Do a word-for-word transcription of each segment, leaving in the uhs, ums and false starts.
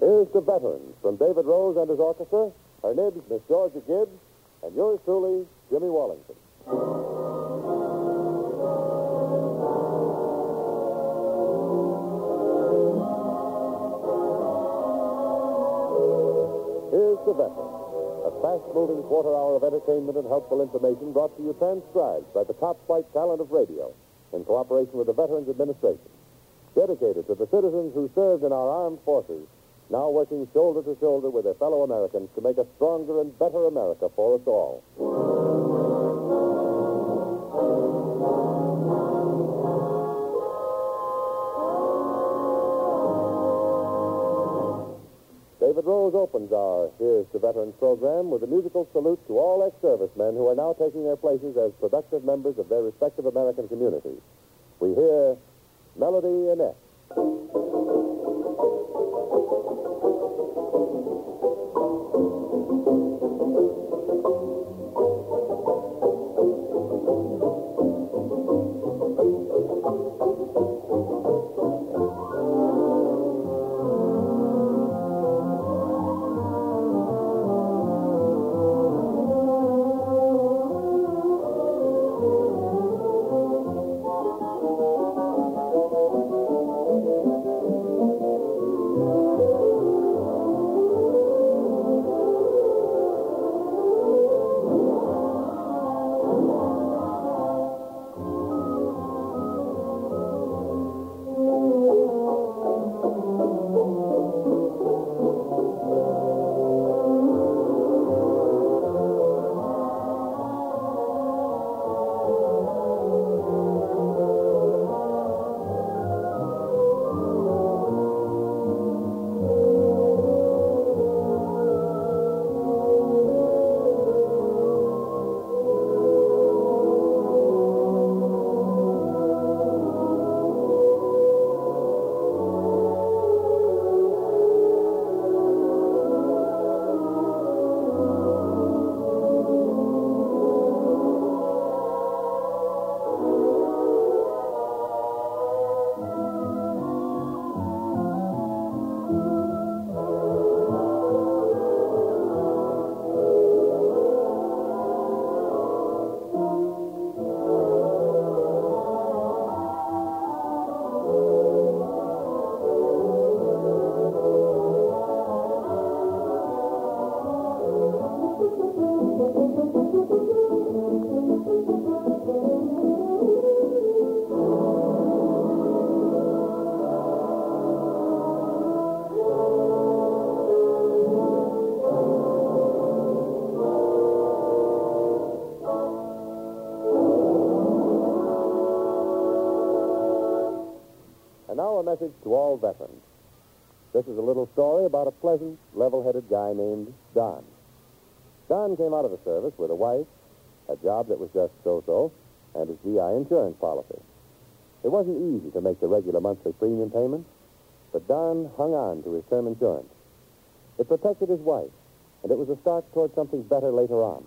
Here's to veterans from David Rose and his orchestra, her nibs, Miss Georgia Gibbs, and yours truly, Jimmy Wallington. Here's to veterans, a fast-moving quarter hour of entertainment and helpful information brought to you transcribed by the top flight talent of radio in cooperation with the Veterans Administration, dedicated to the citizens who served in our armed forces, now working shoulder to shoulder with their fellow Americans to make a stronger and better America for us all. David Rose opens our Here's to Veterans program with a musical salute to all ex-servicemen who are now taking their places as productive members of their respective American communities. We hear Melody Annette. And now a message to all veterans. This is a little story about a pleasant, level-headed guy named Don. Don came out of the service with a wife, a job that was just so-so, and his G I insurance policy. It wasn't easy to make the regular monthly premium payments, but Don hung on to his term insurance. It protected his wife, and it was a start toward something better later on.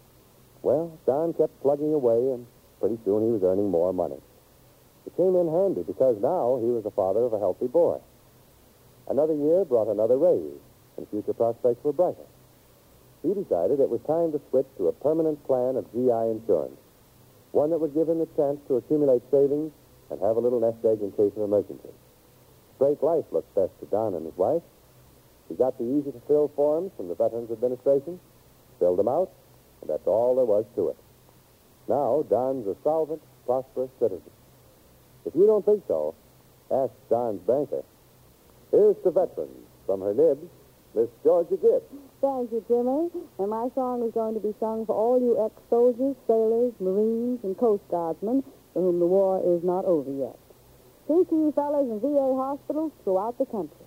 Well, Don kept plugging away, and pretty soon he was earning more money. It came in handy because now he was the father of a healthy boy. Another year brought another raise, and future prospects were brighter. He decided it was time to switch to a permanent plan of G I insurance, one that would give him the chance to accumulate savings and have a little nest egg in case of emergency. Straight life looked best to Don and his wife. He got the easy-to-fill forms from the Veterans Administration, filled them out, and that's all there was to it. Now, Don's a solvent, prosperous citizen. If you don't think so, ask Don's banker. Here's to veterans from her nibs, Miss Georgia Gibbs. Thank you, Jimmy. And my song is going to be sung for all you ex-soldiers, sailors, Marines, and Coast Guardsmen for whom the war is not over yet. Peace to you fellas in V A hospitals throughout the country.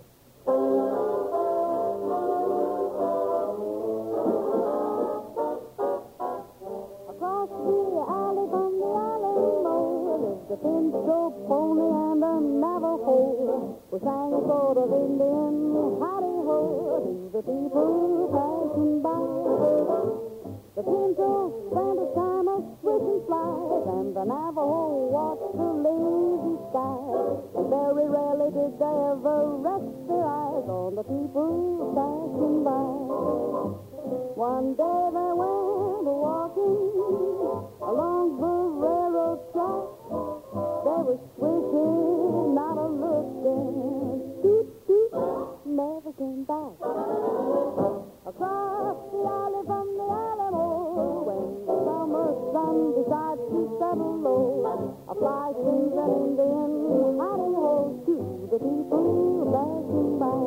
Across the alley from the Alamo lives a Pinto pony and a Navajo who sang a sort of Indian howdy-ho to the people passing by. The Pinto spent his time a swishing flies, and the Navajo watched the lazy sky. And very rarely did they ever rest their eyes on the people passing by. One day they went walking along the railroad track. They were swishing, not a looking, doot, doot, never came back. Across the alley from the Alamo, when the summer sun decides to settle low, a fly sings an Indian hidey-ho to the people passing by.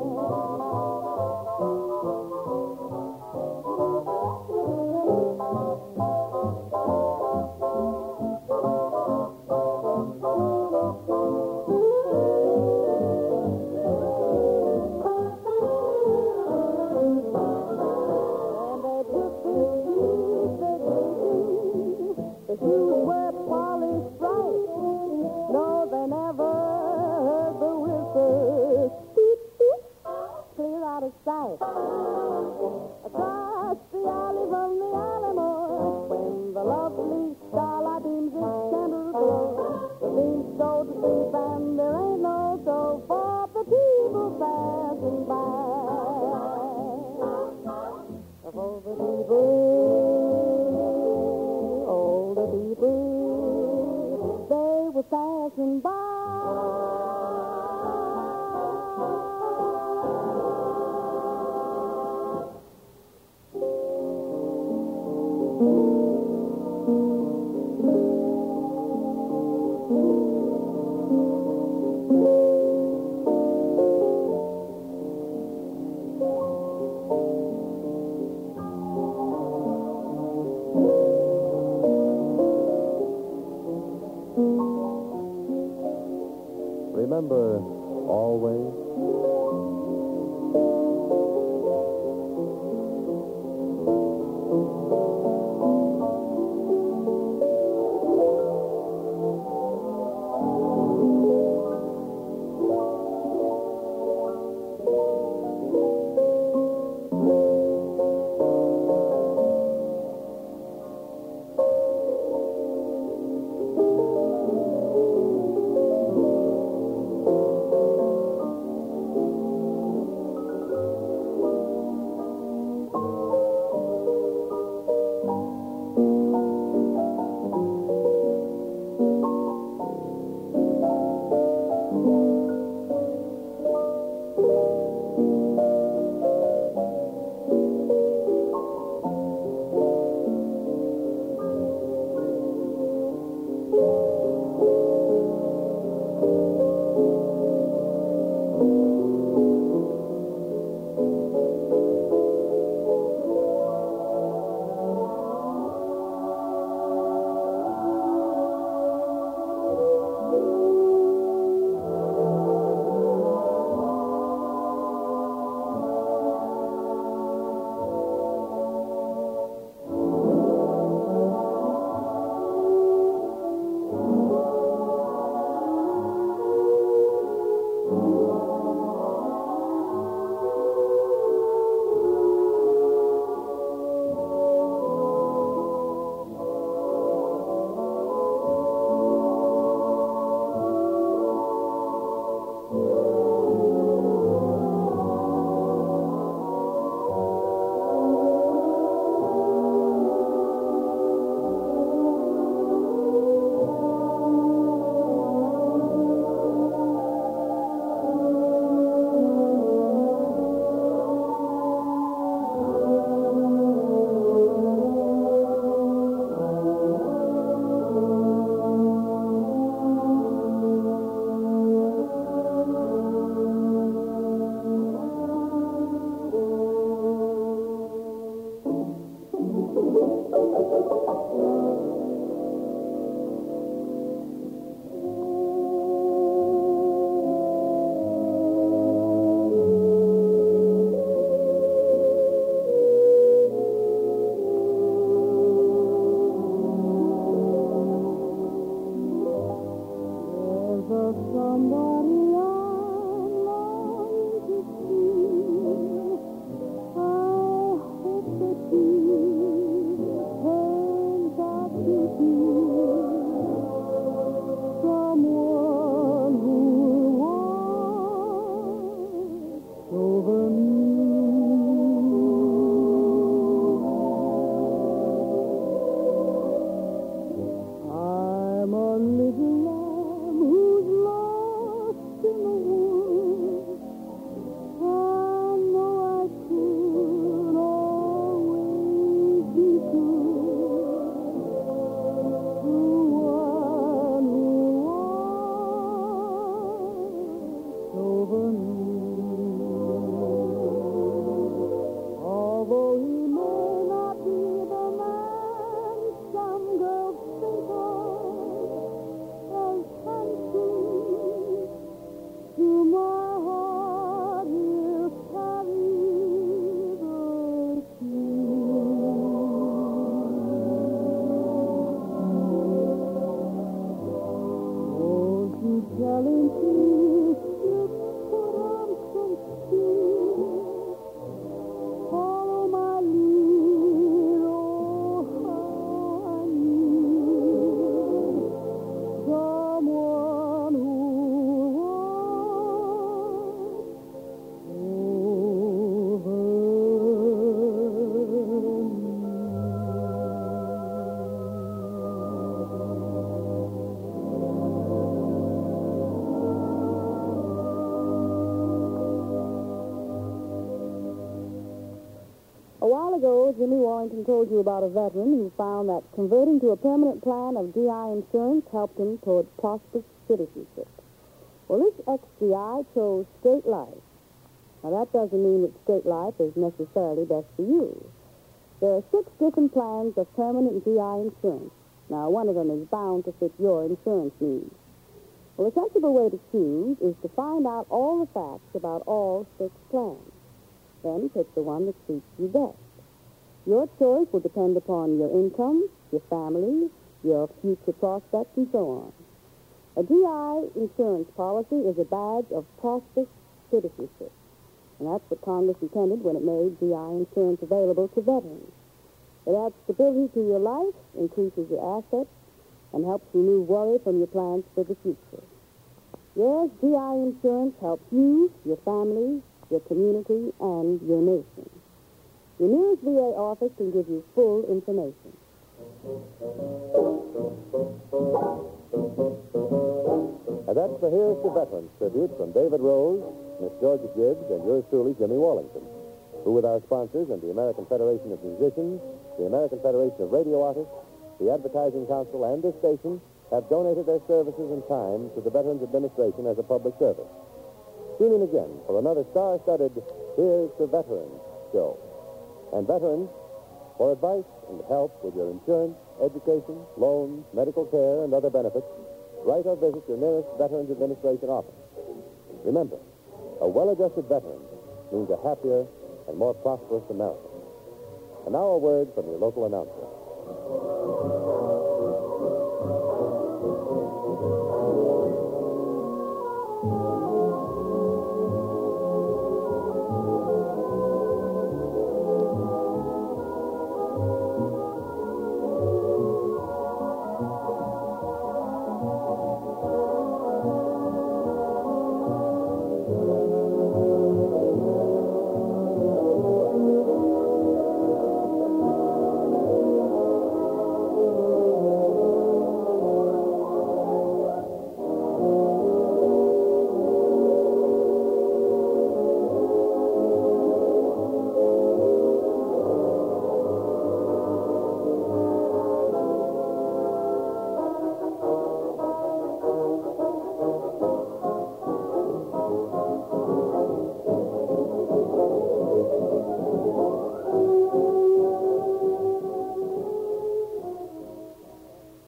Sight. Across the alley from the Alamo, when the lovely starlight beams its candle glow, the beams go to sleep and there ain't no show for the people passing by. For the people, all the people, they were passing by. Remember, always, never knew. Although he may not be the man some girls think of as handsome, to my heart he'll carry the key. Oh, to tell him please to put on some speed, follow my lead, oh, how I need someone who wants over A while ago, Jimmy Wallington told you about a veteran who found that converting to a permanent plan of G I insurance helped him toward prosperous citizenship. Well, this ex-G I chose State Life. Now, that doesn't mean that State Life is necessarily best for you. There are six different plans of permanent G I insurance. Now, one of them is bound to fit your insurance needs. Well, a sensible way to choose is to find out all the facts about all six plans. Then pick the one that suits you best. Your choice will depend upon your income, your family, your future prospects, and so on. A G I insurance policy is a badge of prosperous citizenship. And that's what Congress intended when it made G I insurance available to veterans. It adds stability to your life, increases your assets, and helps remove worry from your plans for the future. Yes, G I insurance helps you, your family, your community, and your nation. Your nearest V A office can give you full information. And that's the Here's to Veterans tribute from David Rose, Miss Georgia Gibbs, and yours truly, Jimmy Wallington, who with our sponsors and the American Federation of Musicians, the American Federation of Radio Artists, the Advertising Council, and this station have donated their services and time to the Veterans Administration as a public service. Tune in again for another star-studded Here's to Veterans show. And veterans, for advice and help with your insurance, education, loans, medical care, and other benefits, write or visit your nearest Veterans Administration office. Remember, a well-adjusted veteran means a happier and more prosperous America. And now a word from your local announcer.